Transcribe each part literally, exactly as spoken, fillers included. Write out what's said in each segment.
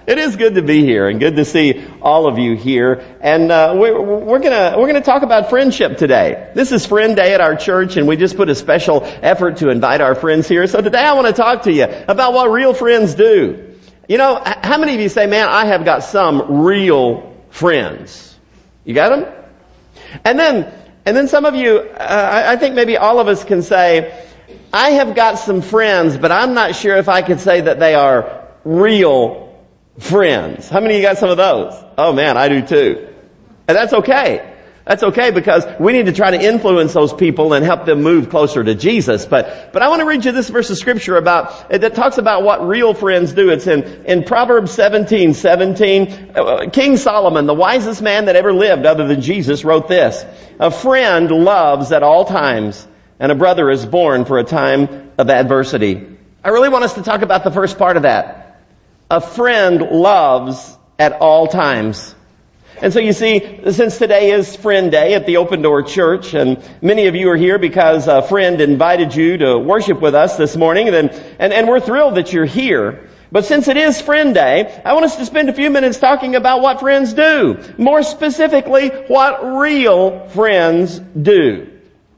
It is good to be here and good to see all of you here. And uh, we're, we're gonna we're gonna talk about friendship today. This is Friend Day at our church, and we just put a special effort to invite our friends here. So today I want to talk to you about what real friends do. You know, how many of you say, "Man, I have got some real friends"? You got them? And then and then some of you, uh, I think maybe all of us can say, "I have got some friends, but I'm not sure if I could say that they are real friends." How many of you got some of those? Oh man, I do too. And that's okay. That's okay because we need to try to influence those people and help them move closer to Jesus. But, but I want to read you this verse of scripture about, that talks about what real friends do. It's in, in Proverbs seventeen seventeen. King Solomon, the wisest man that ever lived other than Jesus, wrote this: "A friend loves at all times, and a brother is born for a time of adversity." I really want us to talk about the first part of that. A friend loves at all times. And so you see, since today is Friend Day at the Open Door Church, and many of you are here because a friend invited you to worship with us this morning, and, and, and we're thrilled that you're here. But since it is Friend Day, I want us to spend a few minutes talking about what friends do. More specifically, what real friends do.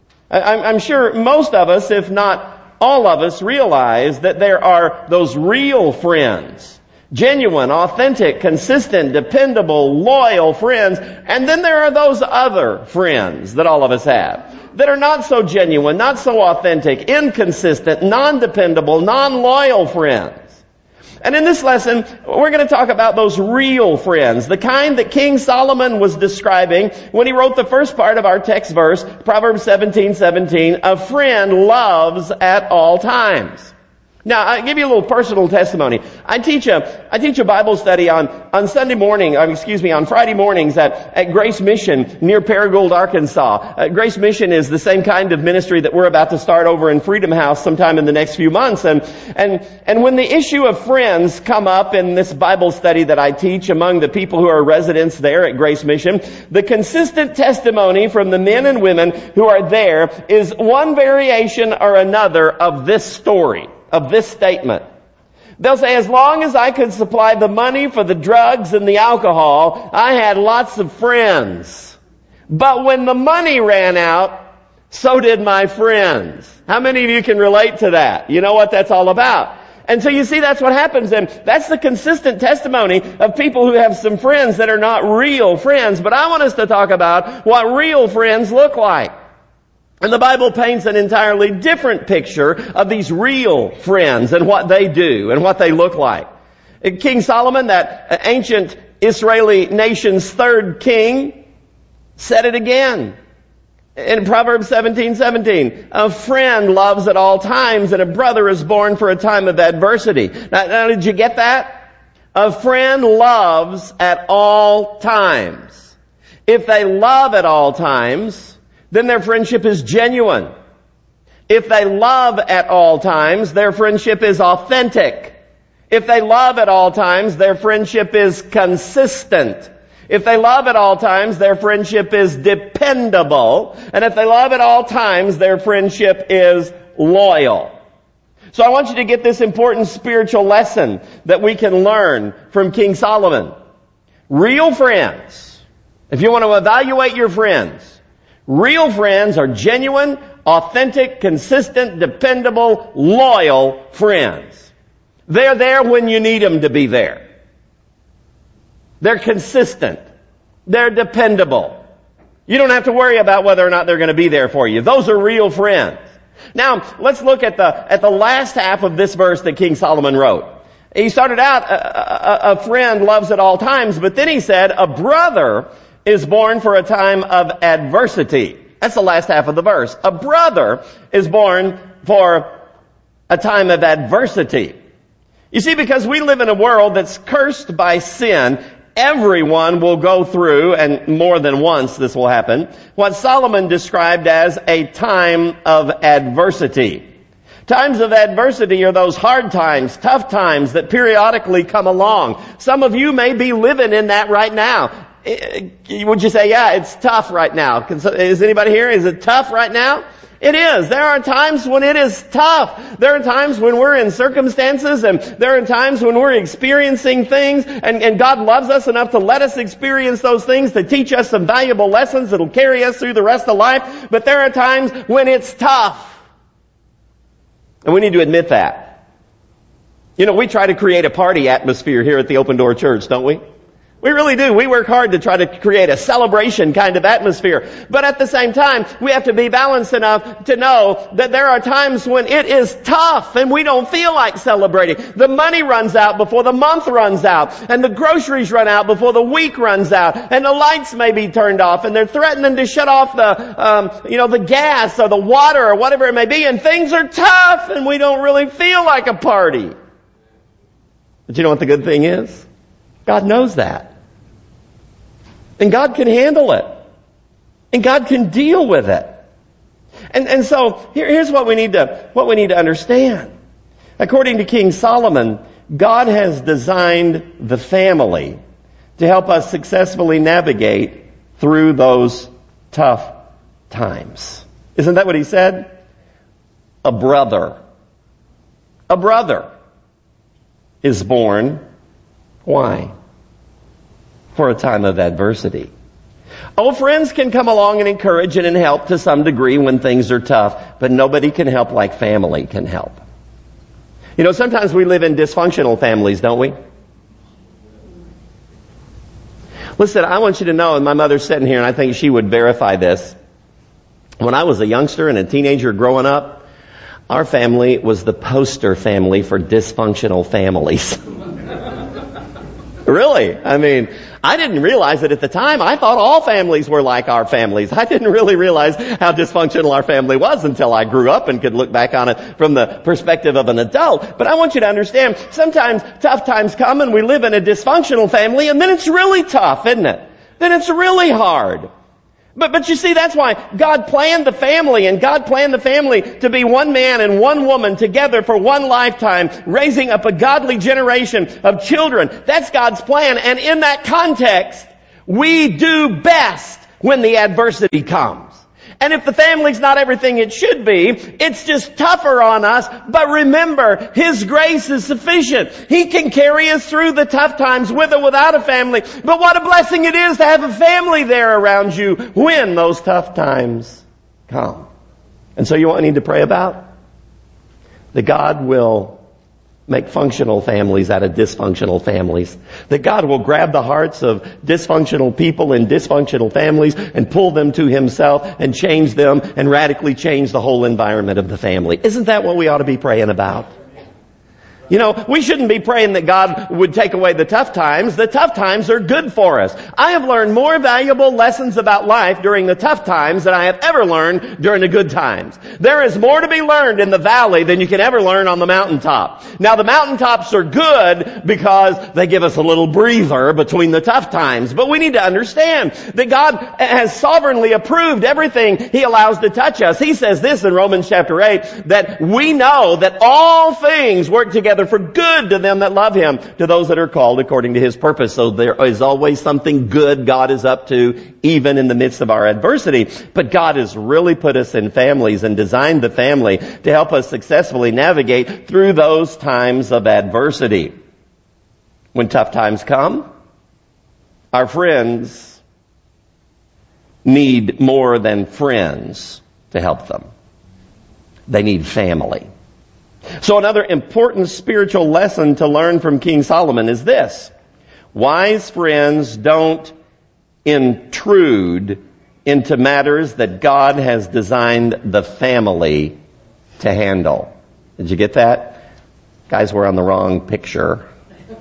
I, I'm sure most of us, if not all of us, realize that there are those real friends. Genuine, authentic, consistent, dependable, loyal friends. And then there are those other friends that all of us have that are not so genuine, not so authentic, inconsistent, non-dependable, non-loyal friends. And in this lesson, we're going to talk about those real friends, the kind that King Solomon was describing when he wrote the first part of our text verse, Proverbs seventeen seventeen. A friend loves at all times. Now, I'll give you a little personal testimony. I teach a, I teach a Bible study on, on Sunday morning, uh, excuse me, on Friday mornings at, at Grace Mission near Paragould, Arkansas. Uh, Grace Mission is the same kind of ministry that we're about to start over in Freedom House sometime in the next few months. And, and, and when the issue of friends come up in this Bible study that I teach among the people who are residents there at Grace Mission, the consistent testimony from the men and women who are there is one variation or another of this story. Of this statement. They'll say, as long as I could supply the money for the drugs and the alcohol, I had lots of friends. But when the money ran out, so did my friends. How many of you can relate to that? You know what that's all about. And so you see, that's what happens, and that's the consistent testimony of people who have some friends that are not real friends. But I want us to talk about what real friends look like. And the Bible paints an entirely different picture of these real friends and what they do and what they look like. King Solomon, that ancient Israeli nation's third king, said it again in Proverbs seventeen seventeen. A friend loves at all times, and a brother is born for a time of adversity. Now, now did you get that? A friend loves at all times. If they love at all times, then their friendship is genuine. If they love at all times, their friendship is authentic. If they love at all times, their friendship is consistent. If they love at all times, their friendship is dependable. And if they love at all times, their friendship is loyal. So I want you to get this important spiritual lesson that we can learn from King Solomon. Real friends, if you want to evaluate your friends, real friends are genuine, authentic, consistent, dependable, loyal friends. They're there when you need them to be there. They're consistent. They're dependable. You don't have to worry about whether or not they're going to be there for you. Those are real friends. Now, let's look at the, at the last half of this verse that King Solomon wrote. He started out, a, a, a friend loves at all times, but then he said, a brother is born for a time of adversity. That's the last half of the verse. A brother is born for a time of adversity. You see, because we live in a world that's cursed by sin, everyone will go through, and more than once this will happen, what Solomon described as a time of adversity. Times of adversity are those hard times, tough times that periodically come along. Some of you may be living in that right now. Would you say, yeah, it's tough right now? Is anybody here? Is it tough right now? It is. There are times when it is tough. There are times when we're in circumstances, and there are times when we're experiencing things, and, and God loves us enough to let us experience those things to teach us some valuable lessons that'll carry us through the rest of life. But there are times when it's tough. And we need to admit that. You know, we try to create a party atmosphere here at the Open Door Church, don't we? We really do. We work hard to try to create a celebration kind of atmosphere. But at the same time, we have to be balanced enough to know that there are times when it is tough and we don't feel like celebrating. The money runs out before the month runs out, and the groceries run out before the week runs out, and the lights may be turned off, and they're threatening to shut off the, um, you know, the gas or the water or whatever it may be, and things are tough and we don't really feel like a party. But you know what the good thing is? God knows that. And God can handle it. And God can deal with it. And, and so, here, here's what we need to, what we need to understand. According to King Solomon, God has designed the family to help us successfully navigate through those tough times. Isn't that what he said? A brother. A brother is born. Why? For a time of adversity. Oh, friends can come along and encourage and help to some degree when things are tough, but nobody can help like family can help. You know, sometimes we live in dysfunctional families, don't we? Listen, I want you to know, and my mother's sitting here, and I think she would verify this. When I was a youngster and a teenager growing up, our family was the poster family for dysfunctional families. Really? I mean, I didn't realize it at the time. I thought all families were like our families. I didn't really realize how dysfunctional our family was until I grew up and could look back on it from the perspective of an adult. But I want you to understand, sometimes tough times come and we live in a dysfunctional family, and then it's really tough, isn't it? Then it's really hard. But, but you see, that's why God planned the family, and God planned the family to be one man and one woman together for one lifetime, raising up a godly generation of children. That's God's plan. And in that context, we do best when the adversity comes. And if the family's not everything it should be, it's just tougher on us. But remember, His grace is sufficient. He can carry us through the tough times with or without a family. But what a blessing it is to have a family there around you when those tough times come. And so you know what I need to pray about? That God will make functional families out of dysfunctional families. That God will grab the hearts of dysfunctional people in dysfunctional families and pull them to Himself and change them and radically change the whole environment of the family. Isn't that what we ought to be praying about? You know, we shouldn't be praying that God would take away the tough times. The tough times are good for us. I have learned more valuable lessons about life during the tough times than I have ever learned during the good times. There is more to be learned in the valley than you can ever learn on the mountaintop. Now, the mountaintops are good because they give us a little breather between the tough times. But we need to understand that God has sovereignly approved everything He allows to touch us. He says this in Romans chapter eight, that we know that all things work together for good to them that love Him, to those that are called according to His purpose. So there is always something good God is up to, even in the midst of our adversity. But God has really put us in families and designed the family to help us successfully navigate through those times of adversity. When tough times come, our friends need more than friends to help them. They need family. So another important spiritual lesson to learn from King Solomon is this. Wise friends don't intrude into matters that God has designed the family to handle. Did you get that? Guys, we're on the wrong picture.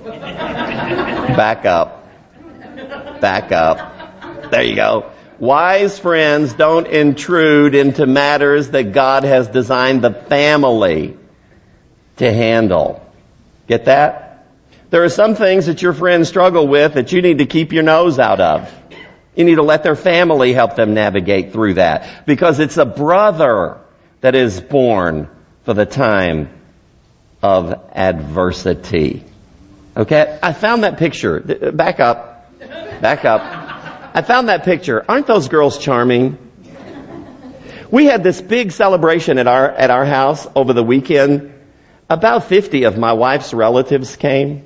Back up. Back up. There you go. Wise friends don't intrude into matters that God has designed the family to handle. Get that? There are some things that your friends struggle with that you need to keep your nose out of. You need to let their family help them navigate through that. Because it's a brother that is born for the time of adversity. Okay? I found that picture. Back up. Back up. I found that picture. Aren't those girls charming? We had this big celebration at our, at our house over the weekend. About fifty of my wife's relatives came.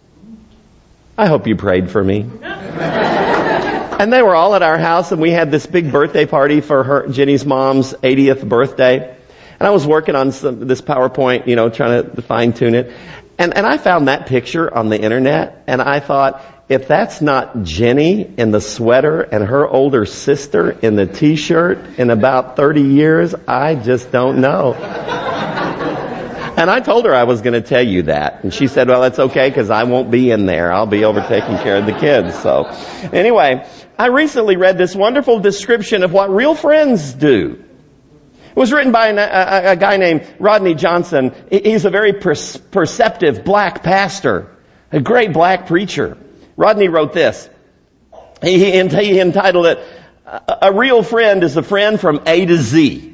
I hope you prayed for me. And they were all at our house, and we had this big birthday party for her, Jenny's mom's eightieth birthday. And I was working on some, this PowerPoint, you know, trying to fine tune it. And, and I found that picture on the internet, and I thought, if that's not Jenny in the sweater and her older sister in the t-shirt in about thirty years, I just don't know. And I told her I was going to tell you that. And she said, well, it's okay because I won't be in there. I'll be over taking care of the kids. So anyway, I recently read this wonderful description of what real friends do. It was written by a, a, a guy named Rodney Johnson. He's a very per- perceptive black pastor, a great black preacher. Rodney wrote this. He, he, he entitled it, A Real Friend is a Friend from A to Z.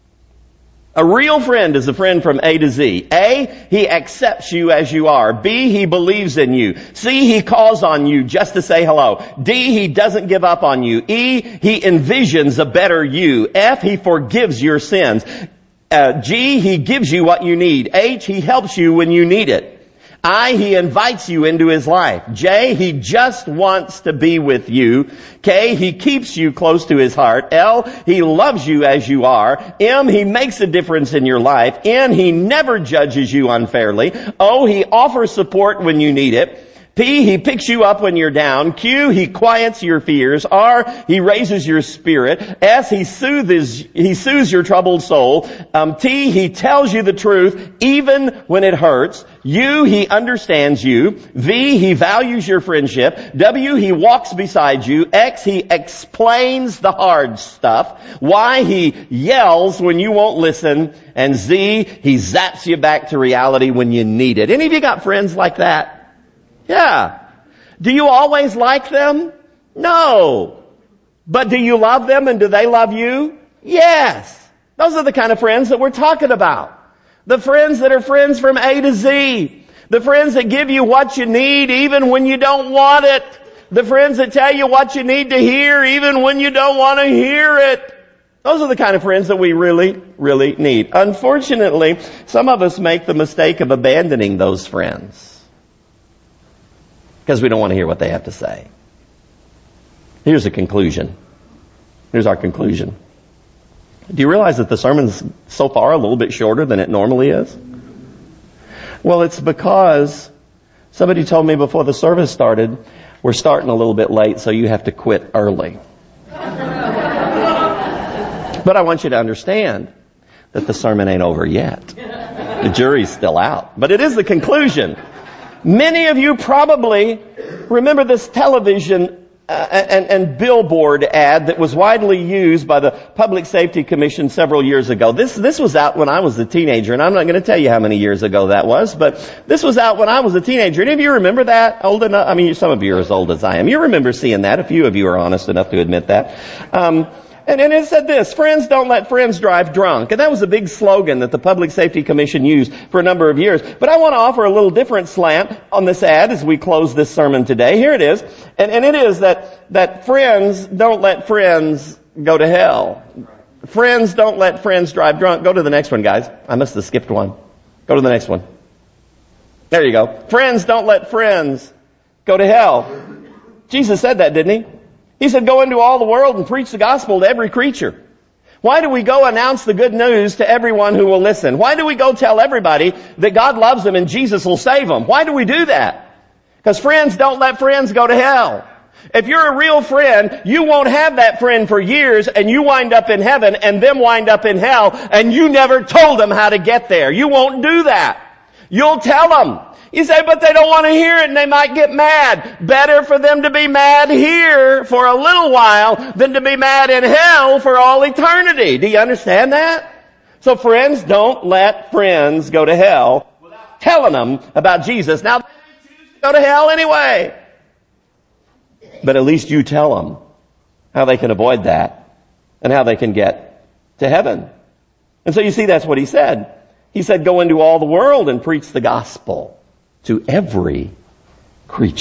A real friend is a friend from A to Z. A, he accepts you as you are. B, he believes in you. C, he calls on you just to say hello. D, he doesn't give up on you. E, he envisions a better you. F, he forgives your sins. Uh, G, he gives you what you need. H, he helps you when you need it. I, he invites you into his life. J, he just wants to be with you. K, he keeps you close to his heart. L, he loves you as you are. M, he makes a difference in your life. N, he never judges you unfairly. O, he offers support when you need it. P, he picks you up when you're down. Q, he quiets your fears. R, he raises your spirit. S, he soothes, he soothes your troubled soul. Um, T, he tells you the truth even when it hurts. U, he understands you. V, he values your friendship. W, he walks beside you. X, he explains the hard stuff. Y, he yells when you won't listen. And Z, he zaps you back to reality when you need it. Any of you got friends like that? Yeah. Do you always like them? No. But do you love them and do they love you? Yes. Those are the kind of friends that we're talking about. The friends that are friends from A to Z. The friends that give you what you need even when you don't want it. The friends that tell you what you need to hear even when you don't want to hear it. Those are the kind of friends that we really, really need. Unfortunately, some of us make the mistake of abandoning those friends because we don't want to hear what they have to say. Here's a conclusion. Here's our conclusion. Do you realize that the sermon's so far a little bit shorter than it normally is? Well, it's because somebody told me before the service started, we're starting a little bit late, so you have to quit early. But I want you to understand that the sermon ain't over yet. The jury's still out. But it is the conclusion. Many of you probably remember this television uh, and, and billboard ad that was widely used by the Public Safety Commission several years ago. This this was out when I was a teenager, and I'm not going to tell you how many years ago that was, but this was out when I was a teenager. Any of you remember that? Old enough? I mean, some of you are as old as I am. You remember seeing that. A few of you are honest enough to admit that. Um, And, and it said this, friends don't let friends drive drunk. And that was a big slogan that the Public Safety Commission used for a number of years. But I want to offer a little different slant on this ad as we close this sermon today. Here it is. And, and it is that, that friends don't let friends go to hell. Friends don't let friends drive drunk. Go to the next one, guys. I must have skipped one. Go to the next one. There you go. Friends don't let friends go to hell. Jesus said that, didn't he? He said, go into all the world and preach the gospel to every creature. Why do we go announce the good news to everyone who will listen? Why do we go tell everybody that God loves them and Jesus will save them? Why do we do that? Because friends don't let friends go to hell. If you're a real friend, you won't have that friend for years and you wind up in heaven and them wind up in hell and you never told them how to get there. You won't do that. You'll tell them. You say, but they don't want to hear it and they might get mad. Better for them to be mad here for a little while than to be mad in hell for all eternity. Do you understand that? So friends, don't let friends go to hell without telling them about Jesus. Now, they choose to go to hell anyway. But at least you tell them how they can avoid that and how they can get to heaven. And so you see, that's what he said. He said, go into all the world and preach the gospel to every creature.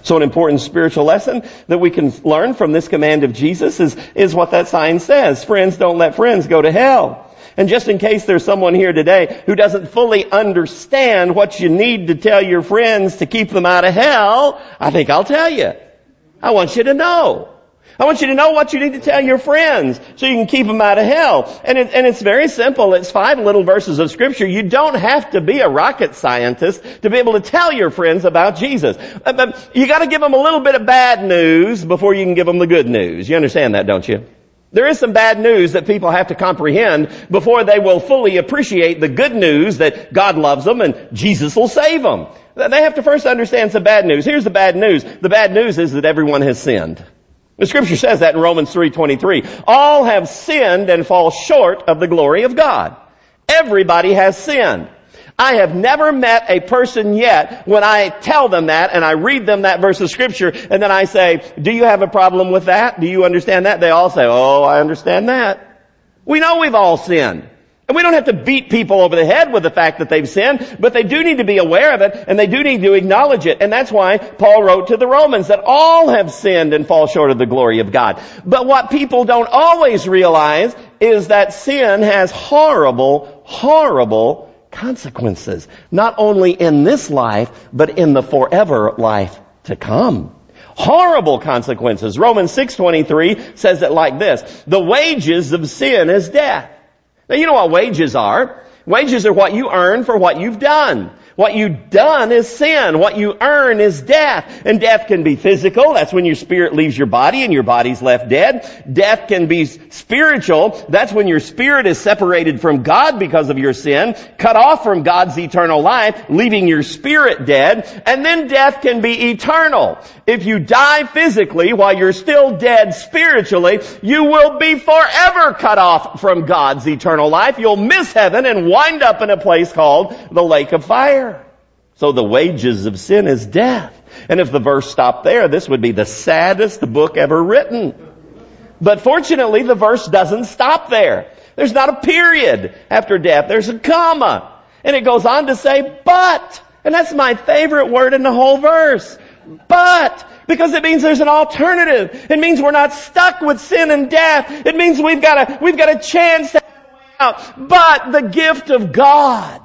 So an important spiritual lesson that we can learn from this command of Jesus is, is what that sign says. Friends, don't let friends go to hell. And just in case there's someone here today who doesn't fully understand what you need to tell your friends to keep them out of hell, I think I'll tell you. I want you to know. I want you to know what you need to tell your friends so you can keep them out of hell. And, it, and it's very simple. It's five little verses of Scripture. You don't have to be a rocket scientist to be able to tell your friends about Jesus. But you got to give them a little bit of bad news before you can give them the good news. You understand that, don't you? There is some bad news that people have to comprehend before they will fully appreciate the good news that God loves them and Jesus will save them. They have to first understand some bad news. Here's the bad news. The bad news is that everyone has sinned. The Scripture says that in Romans three twenty-three. All have sinned and fall short of the glory of God. Everybody has sinned. I have never met a person yet when I tell them that and I read them that verse of Scripture and then I say, do you have a problem with that? Do you understand that? They all say, oh, I understand that. We know we've all sinned. And we don't have to beat people over the head with the fact that they've sinned, but they do need to be aware of it and they do need to acknowledge it. And that's why Paul wrote to the Romans that all have sinned and fall short of the glory of God. But what people don't always realize is that sin has horrible, horrible consequences, not only in this life, but in the forever life to come. Horrible consequences. Romans six twenty-three says it like this: the wages of sin is death. Now you know what wages are. Wages are what you earn for what you've done. What you've done is sin. What you earn is death. And death can be physical. That's when your spirit leaves your body and your body's left dead. Death can be spiritual. That's when your spirit is separated from God because of your sin, cut off from God's eternal life, leaving your spirit dead. And then death can be eternal. If you die physically while you're still dead spiritually, you will be forever cut off from God's eternal life. You'll miss heaven and wind up in a place called the lake of fire. So the wages of sin is death. And if the verse stopped there, this would be the saddest book ever written. But fortunately, the verse doesn't stop there. There's not a period after death. There's a comma. And it goes on to say, but. And that's my favorite word in the whole verse. But. Because it means there's an alternative. It means we're not stuck with sin and death. It means we've got a, we've got a chance to have a way out. But the gift of God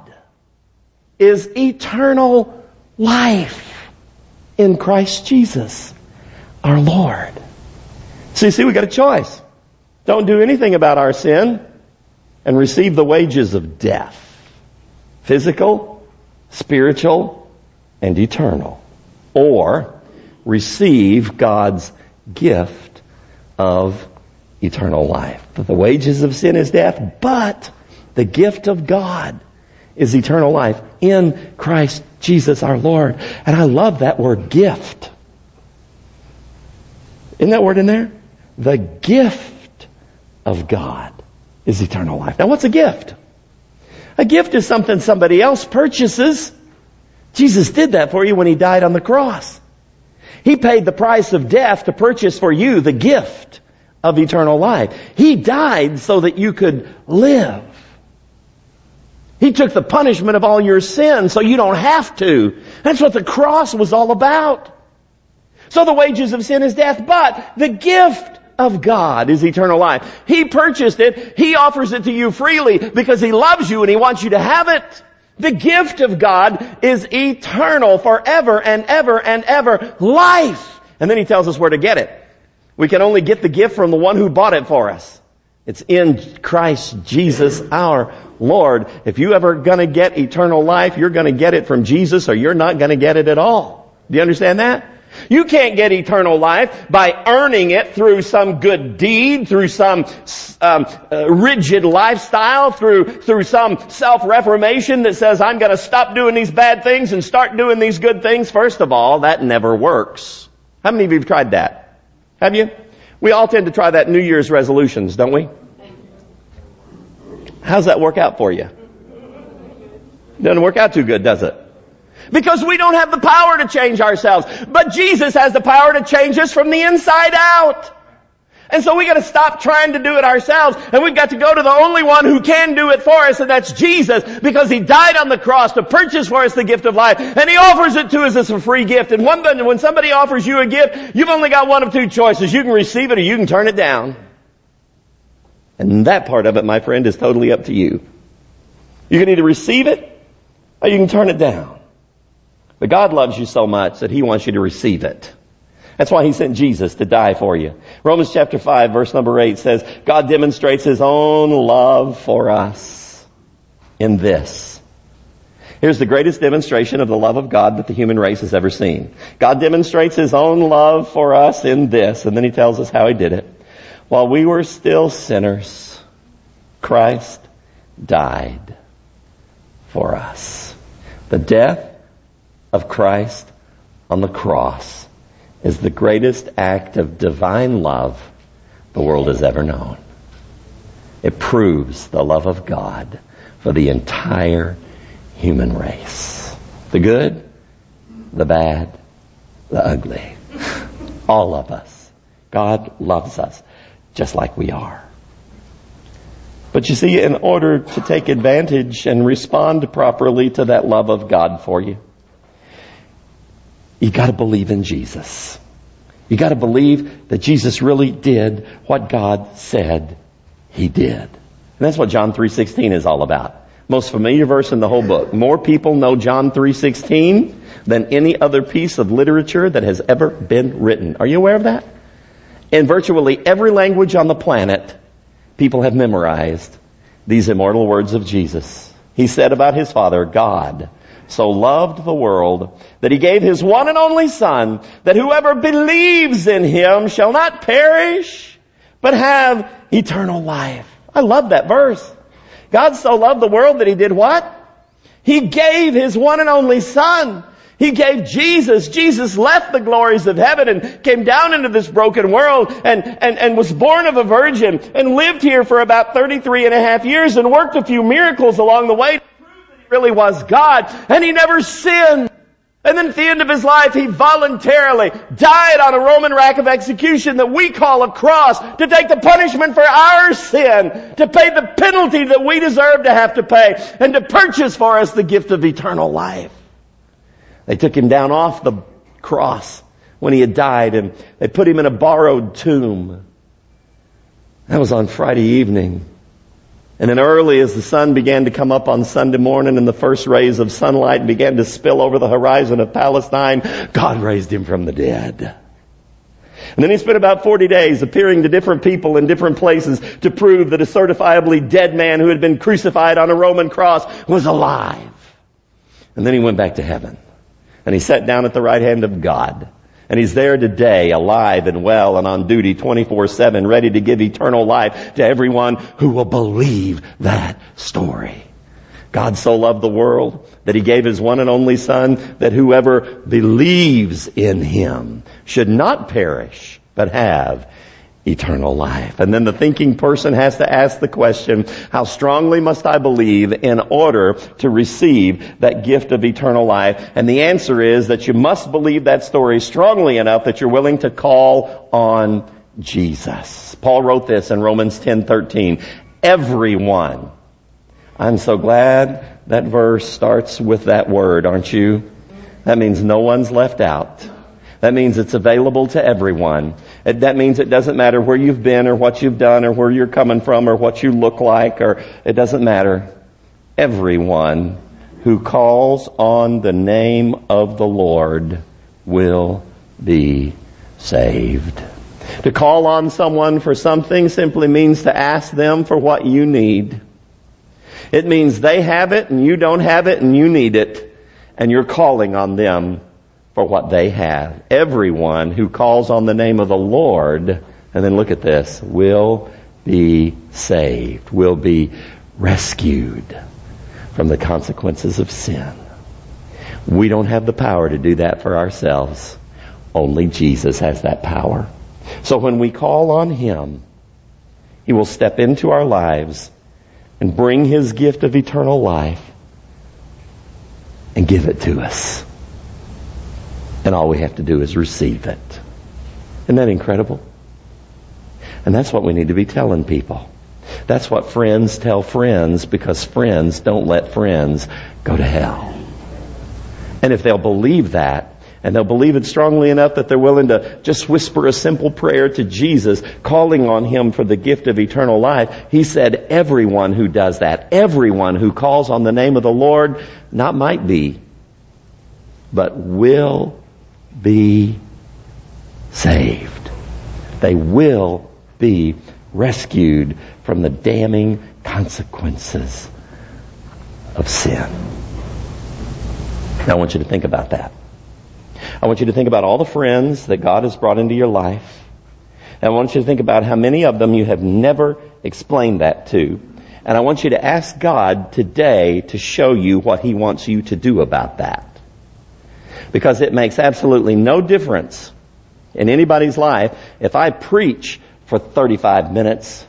is eternal life in Christ Jesus, our Lord. So you see, we got a choice. Don't do anything about our sin and receive the wages of death. Physical, spiritual, and eternal. Or receive God's gift of eternal life. The wages of sin is death, but the gift of God is eternal life in Christ Jesus our Lord. And I love that word gift. Isn't that word in there? The gift of God is eternal life. Now what's a gift? A gift is something somebody else purchases. Jesus did that for you when He died on the cross. He paid the price of death to purchase for you the gift of eternal life. He died so that you could live. He took the punishment of all your sins so you don't have to. That's what the cross was all about. So the wages of sin is death, but the gift of God is eternal life. He purchased it. He offers it to you freely because He loves you and He wants you to have it. The gift of God is eternal, forever and ever and ever life. And then He tells us where to get it. We can only get the gift from the one who bought it for us. It's in Christ Jesus our Lord. If you ever gonna get eternal life, you're gonna get it from Jesus or you're not gonna get it at all. Do you understand that? You can't get eternal life by earning it through some good deed, through some um, uh, rigid lifestyle, through through some self-reformation that says, I'm going to stop doing these bad things and start doing these good things. First of all, that never works. How many of you have tried that? Have you? We all tend to try that New Year's resolutions, don't we? How's that work out for you? Doesn't work out too good, does it? Because we don't have the power to change ourselves. But Jesus has the power to change us from the inside out. And so we got to stop trying to do it ourselves, and we've got to go to the only one who can do it for us, and that's Jesus, because He died on the cross to purchase for us the gift of life, and He offers it to us as a free gift. And one, when somebody offers you a gift, you've only got one of two choices. You can receive it or you can turn it down. And that part of it, my friend, is totally up to you. You can either receive it or you can turn it down. But God loves you so much that He wants you to receive it. That's why He sent Jesus to die for you. Romans chapter five, verse number eight says, God demonstrates His own love for us in this. Here's the greatest demonstration of the love of God that the human race has ever seen. God demonstrates His own love for us in this. And then He tells us how He did it. While we were still sinners, Christ died for us. The death of Christ on the cross is the greatest act of divine love the world has ever known. It proves the love of God for the entire human race. The good, the bad, the ugly. All of us. God loves us just like we are. But you see, in order to take advantage and respond properly to that love of God for you, you got to believe in Jesus. You got to believe that Jesus really did what God said He did. And that's what John three sixteen is all about. Most familiar verse in the whole book. More people know John three sixteen than any other piece of literature that has ever been written. Are you aware of that? In virtually every language on the planet, people have memorized these immortal words of Jesus. He said about His Father, God so loved the world that He gave His one and only Son, that whoever believes in Him shall not perish, but have eternal life. I love that verse. God so loved the world that He did what? He gave His one and only Son. He gave Jesus. Jesus left the glories of heaven and came down into this broken world and, and, and was born of a virgin and lived here for about thirty-three and a half years and worked a few miracles along the way to prove that He really was God. And He never sinned. And then at the end of His life, He voluntarily died on a Roman rack of execution that we call a cross to take the punishment for our sin, to pay the penalty that we deserve to have to pay, and to purchase for us the gift of eternal life. They took Him down off the cross when He had died, and they put Him in a borrowed tomb. That was on Friday evening. And then early as the sun began to come up on Sunday morning and the first rays of sunlight began to spill over the horizon of Palestine, God raised Him from the dead. And then He spent about forty days appearing to different people in different places to prove that a certifiably dead man who had been crucified on a Roman cross was alive. And then He went back to heaven. And He sat down at the right hand of God. And He's there today, alive and well and on duty twenty-four seven, ready to give eternal life to everyone who will believe that story. God so loved the world that He gave His one and only Son, that whoever believes in Him should not perish, but have eternal life. And then the thinking person has to ask the question, how strongly must I believe in order to receive that gift of eternal life? And the answer is that you must believe that story strongly enough that you're willing to call on Jesus. Paul wrote this in Romans ten thirteen. Everyone. I'm so glad that verse starts with that word, aren't you? That means no one's left out. That means it's available to everyone. It, that means it doesn't matter where you've been or what you've done or where you're coming from or what you look like, or it doesn't matter. Everyone who calls on the name of the Lord will be saved. To call on someone for something simply means to ask them for what you need. It means they have it and you don't have it and you need it, and you're calling on them for what they have. Everyone who calls on the name of the Lord, and then look at this, will be saved, will be rescued from the consequences of sin. We don't have the power to do that for ourselves. Only Jesus has that power. So when we call on Him, He will step into our lives and bring His gift of eternal life and give it to us. And all we have to do is receive it. Isn't that incredible? And that's what we need to be telling people. That's what friends tell friends, because friends don't let friends go to hell. And if they'll believe that, and they'll believe it strongly enough that they're willing to just whisper a simple prayer to Jesus, calling on Him for the gift of eternal life, He said everyone who does that, everyone who calls on the name of the Lord, not might be, but will be saved. They will be rescued from the damning consequences of sin. Now I want you to think about that. I want you to think about all the friends that God has brought into your life. And I want you to think about how many of them you have never explained that to. And I want you to ask God today to show you what He wants you to do about that. Because it makes absolutely no difference in anybody's life if I preach for thirty-five minutes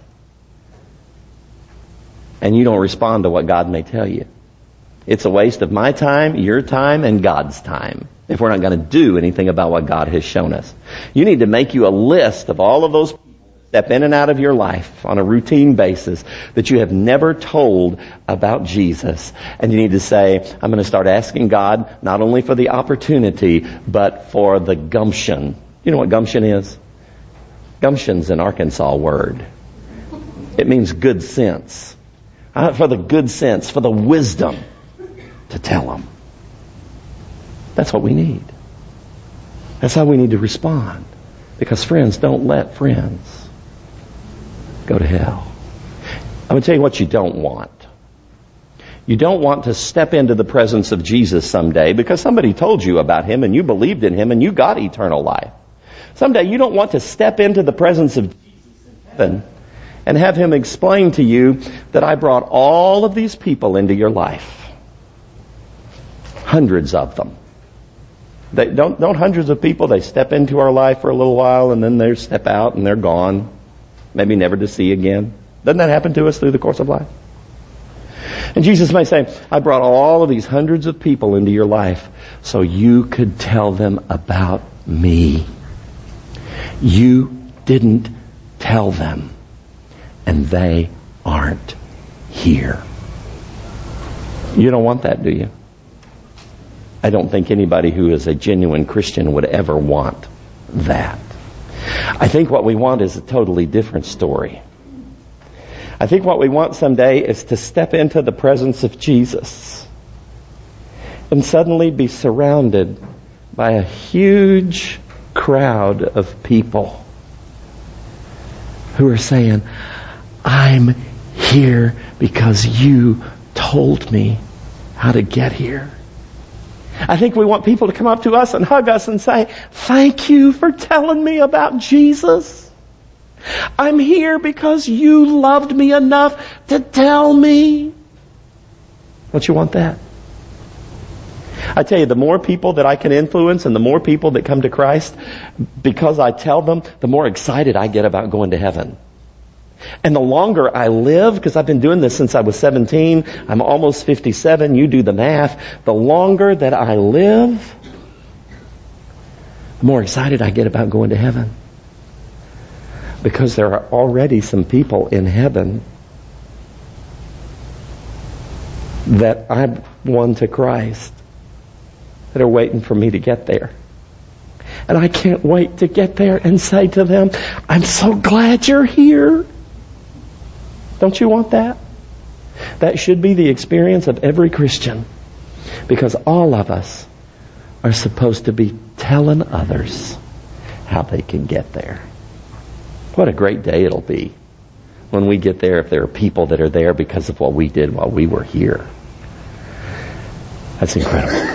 and you don't respond to what God may tell you. It's a waste of my time, your time, and God's time if we're not going to do anything about what God has shown us. You need to make you a list of all of those people that step in and out of your life on a routine basis that you have never told about Jesus. And you need to say, I'm going to start asking God not only for the opportunity, but for the gumption. You know what gumption is? Gumption's an Arkansas word. It means good sense. Uh, for the good sense, for the wisdom to tell them. That's what we need. That's how we need to respond. Because friends don't let friends go to hell. I'm going to tell you what you don't want. You don't want to step into the presence of Jesus someday because somebody told you about Him and you believed in Him and you got eternal life. Someday you don't want to step into the presence of Jesus in heaven and have Him explain to you that I brought all of these people into your life. Hundreds of them. They don't, don't hundreds of people, they step into our life for a little while and then they step out and they're gone. Maybe never to see again. Doesn't that happen to us through the course of life? And Jesus may say, I brought all of these hundreds of people into your life so you could tell them about me. You didn't tell them, and they aren't here. You don't want that, do you? I don't think anybody who is a genuine Christian would ever want that. I think what we want is a totally different story. I think what we want someday is to step into the presence of Jesus and suddenly be surrounded by a huge crowd of people who are saying, I'm here because you told me how to get here. I think we want people to come up to us and hug us and say, thank you for telling me about Jesus. I'm here because you loved me enough to tell me. Don't you want that? I tell you, the more people that I can influence and the more people that come to Christ, because I tell them, the more excited I get about going to heaven. And the longer I live, because I've been doing this since I was seventeen, I'm almost fifty-seven, you do the math, the longer that I live, the more excited I get about going to heaven. Because there are already some people in heaven that I've won to Christ that are waiting for me to get there. And I can't wait to get there and say to them, I'm so glad you're here. Don't you want that? That should be the experience of every Christian. Because all of us are supposed to be telling others how they can get there. What a great day it'll be when we get there, if there are people that are there because of what we did while we were here. That's incredible.